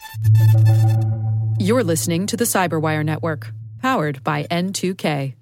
You're listening to the Cyberwire Network, powered by N2K.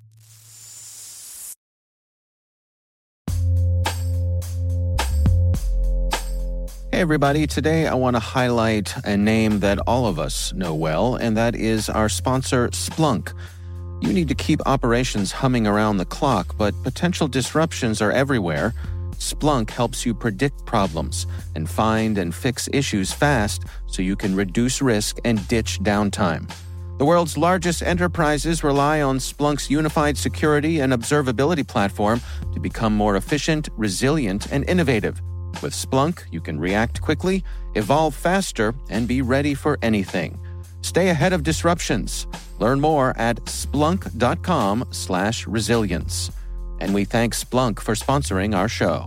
Hey everybody, today I want to highlight a name that all of us know well, and that is our sponsor, Splunk. You need to keep operations humming around the clock, but potential disruptions are everywhere. Splunk helps you predict problems and find and fix issues fast so you can reduce risk and ditch downtime. The world's largest enterprises rely on Splunk's unified security and observability platform to become more efficient, resilient, and innovative. With Splunk, you can react quickly, evolve faster, and be ready for anything. Stay ahead of disruptions. Learn more at splunk.com/resilience. And we thank Splunk for sponsoring our show.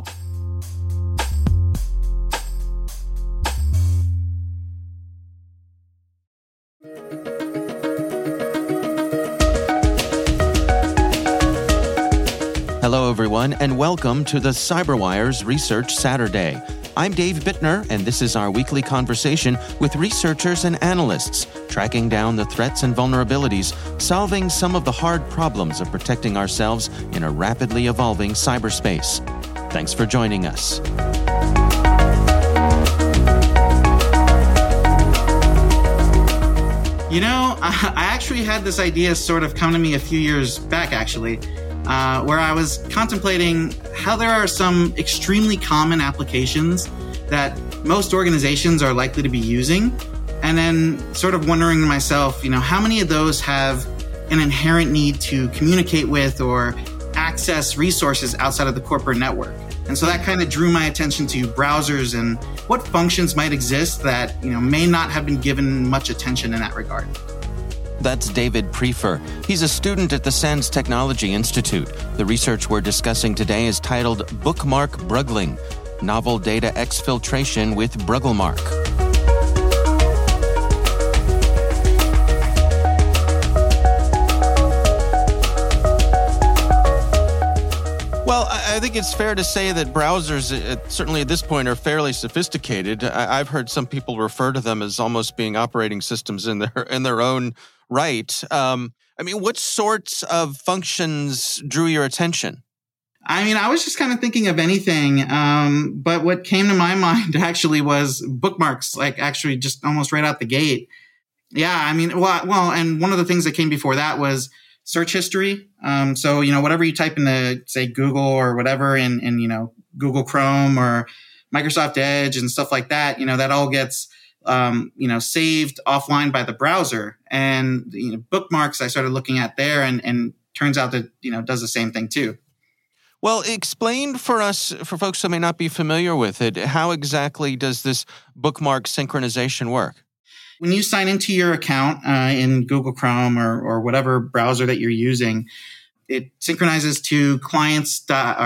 Hello, everyone, and welcome to the CyberWire's Research Saturday. I'm Dave Bittner, and this is our weekly conversation with researchers and analysts, tracking down the threats and vulnerabilities, solving some of the hard problems of protecting ourselves in a rapidly evolving cyberspace. Thanks for joining us. You know, I actually had this idea sort of come to me a few years back, actually. Where I was contemplating how there are some extremely common applications that most organizations are likely to be using, and then sort of wondering to myself, how many of those have an inherent need to communicate with or access resources outside of the corporate network. And so that kind of drew my attention to browsers and what functions might exist that, may not have been given much attention in that regard. That's David Prefer. He's a student at the SANS Technology Institute. The research we're discussing today is titled Bookmark Brugling, Novel Data Exfiltration with Brugglemark. Well, I think it's fair to say that browsers, certainly at this point, are fairly sophisticated. I've heard some people refer to them as almost being operating systems in their own right. What sorts of functions drew your attention? I was just kind of thinking of anything, but what came to my mind actually was bookmarks, actually just almost right out the gate. Yeah, and one of the things that came before that was search history. So, whatever you type into, say, Google or whatever in Google Chrome or Microsoft Edge and stuff like that, that all gets saved offline by the browser. And bookmarks I started looking at there, and turns out that does the same thing too. Well, explain for us, for folks who may not be familiar with it, how exactly does this bookmark synchronization work? When you sign into your account in Google Chrome or whatever browser that you're using, it synchronizes to clients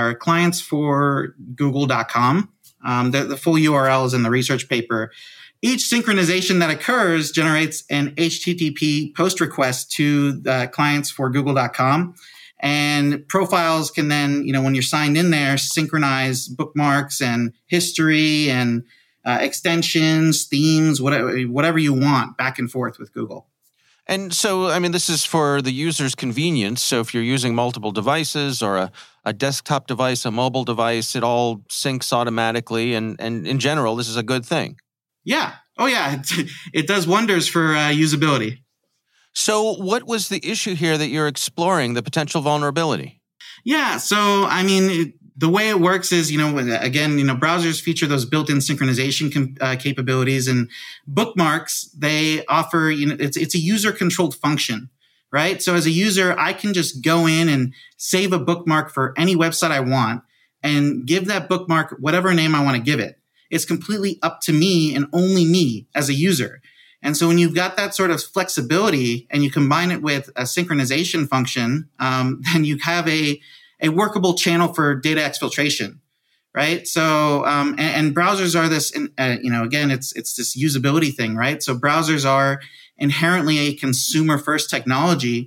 for Google.com. The full URL is in the research paper. Each synchronization that occurs generates an HTTP post request to the clients for Google.com. And profiles can then, when you're signed in there, synchronize bookmarks and history and extensions, themes, whatever you want back and forth with Google. And so, this is for the user's convenience. So if you're using multiple devices or a desktop device, a mobile device, it all syncs automatically. And in general, this is a good thing. Yeah. Oh, yeah. It does wonders for usability. So what was the issue here that you're exploring, the potential vulnerability? Yeah. So, the way it works is, browsers feature those built-in synchronization capabilities, and bookmarks, they offer, it's a user-controlled function, right? So as a user, I can just go in and save a bookmark for any website I want and give that bookmark whatever name I want to give it. It's completely up to me and only me as a user. And so when you've got that sort of flexibility and you combine it with a synchronization function, then you have a workable channel for data exfiltration, right? So, and browsers are this, again, it's this usability thing, right? So browsers are inherently a consumer-first technology,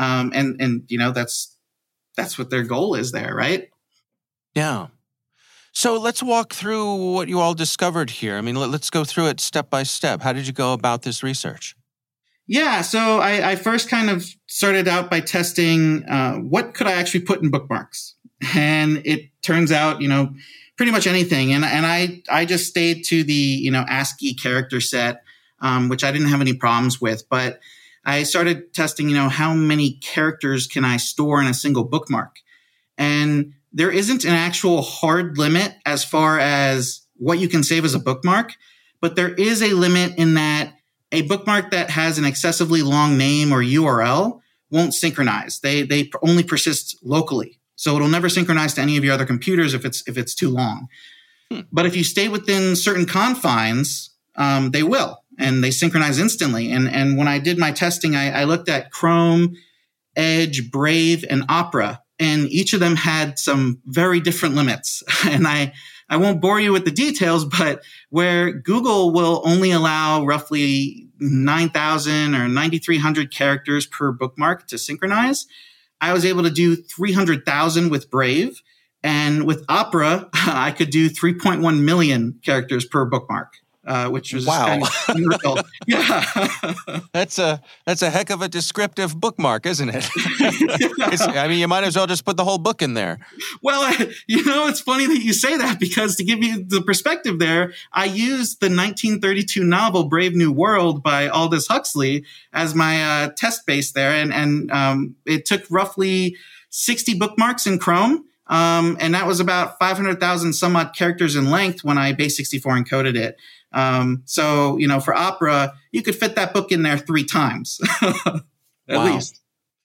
and that's what their goal is there, right? Yeah. So let's walk through what you all discovered here. I mean, let's go through it step by step. How did you go about this research? Yeah, so I first kind of started out by testing what could I actually put in bookmarks, and it turns out, pretty much anything. And I just stayed to the ASCII character set, which I didn't have any problems with. But I started testing, how many characters can I store in a single bookmark, and there isn't an actual hard limit as far as what you can save as a bookmark, but there is a limit in that a bookmark that has an excessively long name or URL won't synchronize. They only persist locally. So it'll never synchronize to any of your other computers if it's too long. But if you stay within certain confines, they will, and they synchronize instantly. And when I did my testing, I looked at Chrome, Edge, Brave, and Opera, and each of them had some very different limits. And I won't bore you with the details, but where Google will only allow roughly 9,000 or 9,300 characters per bookmark to synchronize, I was able to do 300,000 with Brave. And with Opera, I could do 3.1 million characters per bookmark, which was kind of unreal. Yeah. That's a heck of a descriptive bookmark, isn't it? You might as well just put the whole book in there. Well, it's funny that you say that, because to give you the perspective there, I used the 1932 novel Brave New World by Aldous Huxley as my test base there. And it took roughly 60 bookmarks in Chrome. And that was about 500,000 some odd characters in length when I base64 encoded it. So, for Opera, you could fit that book in there 3 times, at least.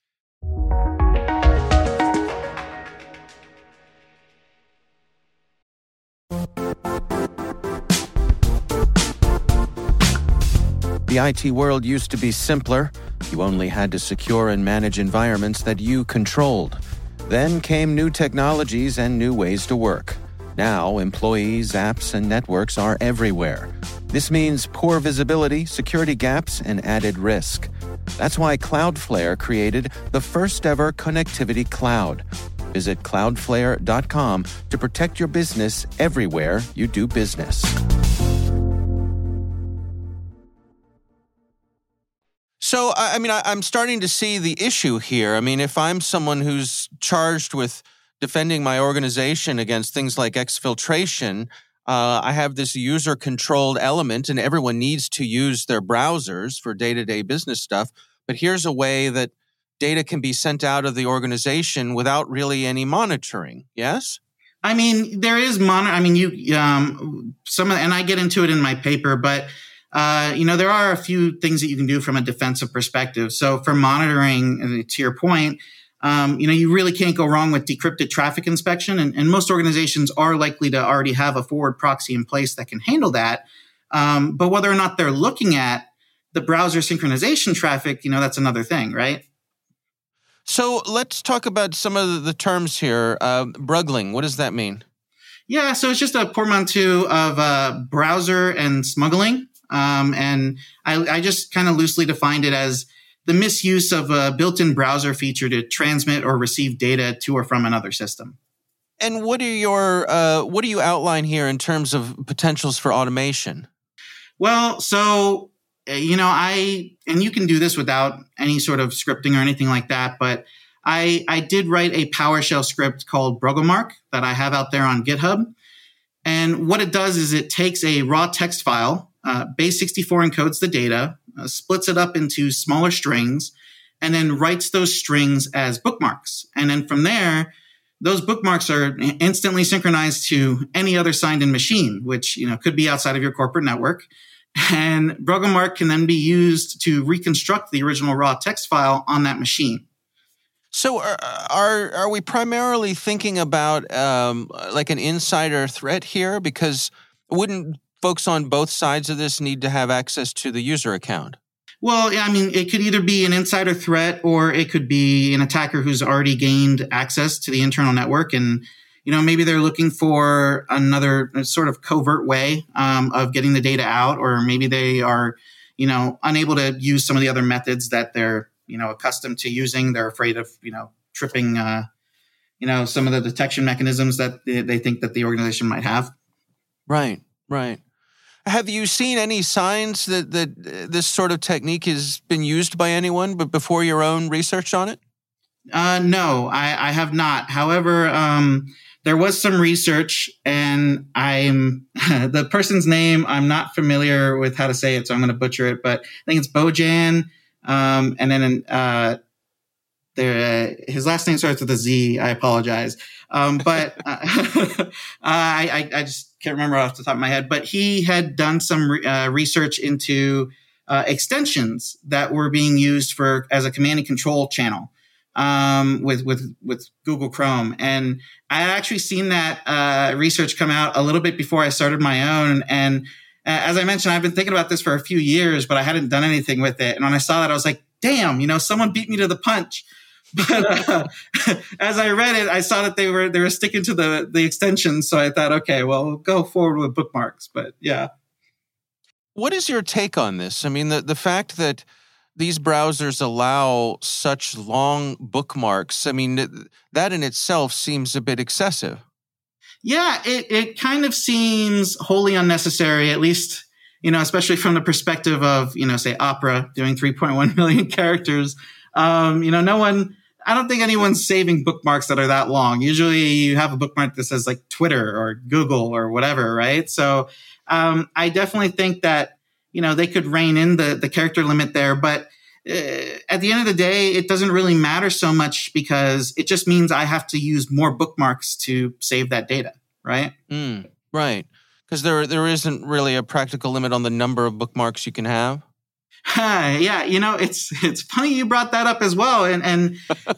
The IT world used to be simpler. You only had to secure and manage environments that you controlled. Then came new technologies and new ways to work. Now, employees, apps, and networks are everywhere. This means poor visibility, security gaps, and added risk. That's why Cloudflare created the first-ever connectivity cloud. Visit cloudflare.com to protect your business everywhere you do business. So, I'm starting to see the issue here. If I'm someone who's charged with defending my organization against things like exfiltration, I have this user-controlled element, and everyone needs to use their browsers for day-to-day business stuff. But here's a way that data can be sent out of the organization without really any monitoring. Yes? There is and I get into it in my paper, but there are a few things that you can do from a defensive perspective. So for monitoring, to your point, you really can't go wrong with decrypted traffic inspection. And most organizations are likely to already have a forward proxy in place that can handle that. But whether or not they're looking at the browser synchronization traffic, that's another thing, right? So let's talk about some of the terms here. Brugling, what does that mean? Yeah, so it's just a portmanteau of browser and smuggling. And I just kind of loosely defined it as the misuse of a built-in browser feature to transmit or receive data to or from another system. And what do you outline here in terms of potentials for automation? Well, so, and you can do this without any sort of scripting or anything like that, but I did write a PowerShell script called Brugomark that I have out there on GitHub. And what it does is it takes a raw text file, base64 encodes the data, splits it up into smaller strings, and then writes those strings as bookmarks. And then from there, those bookmarks are instantly synchronized to any other signed-in machine, which could be outside of your corporate network. And Brugomark can then be used to reconstruct the original raw text file on that machine. So are we primarily thinking about like an insider threat here? Because wouldn't folks on both sides of this need to have access to the user account? Well, it could either be an insider threat or it could be an attacker who's already gained access to the internal network. And, maybe they're looking for another sort of covert way of getting the data out, or maybe they are, unable to use some of the other methods that they're, accustomed to using. They're afraid of, tripping, some of the detection mechanisms that they think that the organization might have. Right, right. Have you seen any signs that this sort of technique has been used by anyone, but before your own research on it? No, I have not. However, there was some research, and I'm the person's name I'm not familiar with how to say it, so I'm going to butcher it. But I think it's Bojan, and then his last name starts with a Z. I apologize, but I just can't remember off the top of my head. But he had done some research into extensions that were being used as a command and control channel with Google Chrome, and I had actually seen that research come out a little bit before I started my own. And as I mentioned, I've been thinking about this for a few years, but I hadn't done anything with it. And when I saw that, I was like, "Damn, someone beat me to the punch." But as I read it, I saw that they were sticking to the extensions. So I thought, okay, well, we'll go forward with bookmarks. But yeah. What is your take on this? I mean, the fact that these browsers allow such long bookmarks, I mean, that in itself seems a bit excessive. Yeah, it kind of seems wholly unnecessary, at least, especially from the perspective of, say Opera doing 3.1 million characters. I don't think anyone's saving bookmarks that are that long. Usually you have a bookmark that says like Twitter or Google or whatever, right? So I definitely think that, they could rein in the character limit there. But at the end of the day, it doesn't really matter so much because it just means I have to use more bookmarks to save that data, right? Right. Because there isn't really a practical limit on the number of bookmarks you can have. Yeah, it's funny you brought that up as well. And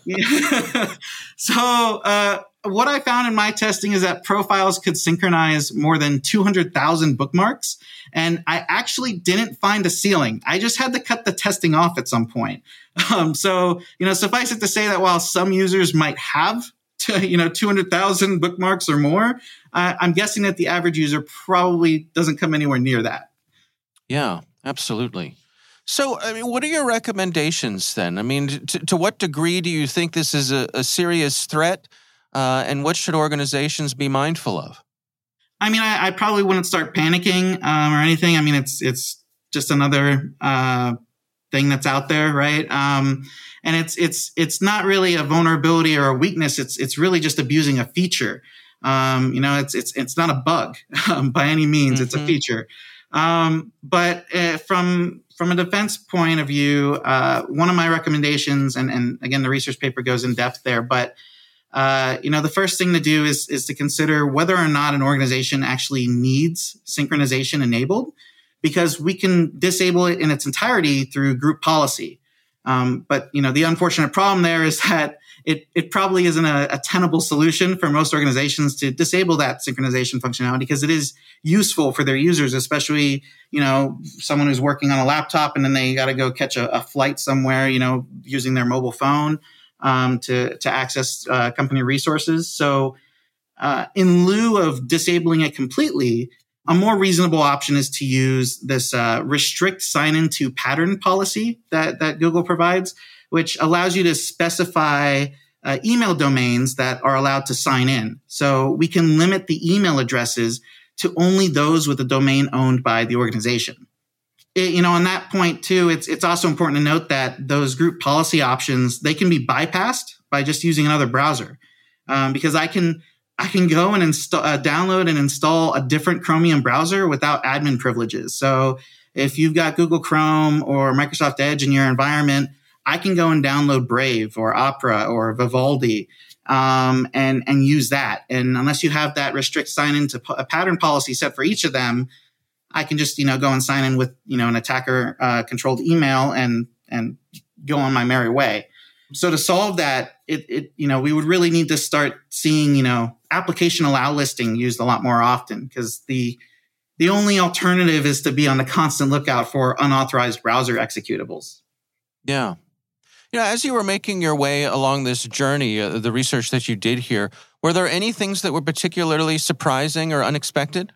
so what I found in my testing is that profiles could synchronize more than 200,000 bookmarks. And I actually didn't find a ceiling. I just had to cut the testing off at some point. So suffice it to say that while some users might have 200,000 bookmarks or more, I'm guessing that the average user probably doesn't come anywhere near that. Yeah, absolutely. So, I mean, what are your recommendations then? I mean, to what degree do you think this is a serious threat, and what should organizations be mindful of? I mean, I probably wouldn't start panicking or anything. I mean, it's just another thing that's out there, right? And it's not really a vulnerability or a weakness. It's really just abusing a feature. It's not a bug by any means. Mm-hmm. It's a feature. But from a defense point of view, one of my recommendations, and again, the research paper goes in depth there, but the first thing to do is to consider whether or not an organization actually needs synchronization enabled, because we can disable it in its entirety through group policy. But the unfortunate problem there is that it probably isn't a tenable solution for most organizations to disable that synchronization functionality, because it is useful for their users, especially, someone who's working on a laptop and then they got to go catch a flight somewhere, using their mobile phone to access company resources. So in lieu of disabling it completely, a more reasonable option is to use this restrict sign-in to pattern policy that Google provides, which allows you to specify email domains that are allowed to sign in. So we can limit the email addresses to only those with a domain owned by the organization. On that point too, it's also important to note that those group policy options, they can be bypassed by just using another browser, because I can go and download and install a different Chromium browser without admin privileges. So if you've got Google Chrome or Microsoft Edge in your environment, I can go and download Brave or Opera or Vivaldi and use that. And unless you have that restrict sign in to a pattern policy set for each of them, I can just, go and sign in with, an attacker controlled email and go on my merry way. So to solve that, we would really need to start seeing, application allow listing used a lot more often, because the only alternative is to be on the constant lookout for unauthorized browser executables. Yeah. As you were making your way along this journey, the research that you did here, were there any things that were particularly surprising or unexpected?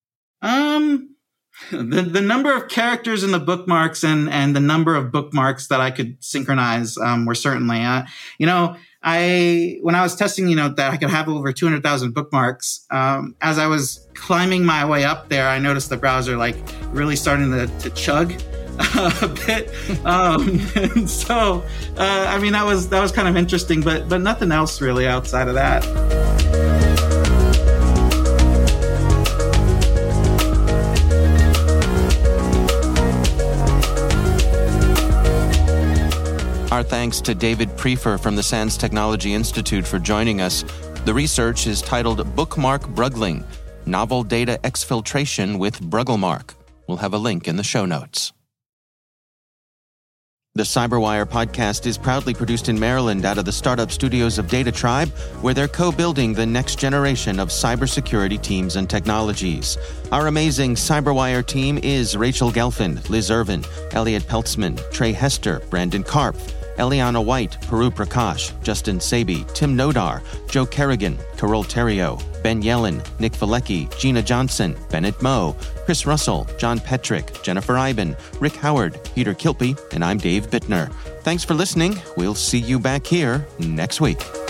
The number of characters in the bookmarks and the number of bookmarks that I could synchronize were certainly, when I was testing, that I could have over 200,000 bookmarks, as I was climbing my way up there, I noticed the browser like really starting to chug a bit. And so, that was kind of interesting, but nothing else really outside of that. Our thanks to David Priefer from the SANS Technology Institute for joining us. The research is titled Bookmark Brugling, Novel Data Exfiltration with Brugglemark. We'll have a link in the show notes. The CyberWire podcast is proudly produced in Maryland out of the startup studios of Data Tribe, where they're co-building the next generation of cybersecurity teams and technologies. Our amazing CyberWire team is Rachel Gelfand, Liz Irvin, Elliot Peltzman, Trey Hester, Brandon Karpf, Eliana White, Puru Prakash, Justin Sabi, Tim Nodar, Joe Kerrigan, Carol Terrio, Ben Yellen, Nick Valecki, Gina Johnson, Bennett Moe, Chris Russell, John Petrick, Jennifer Iben, Rick Howard, Peter Kilpie, and I'm Dave Bittner. Thanks for listening. We'll see you back here next week.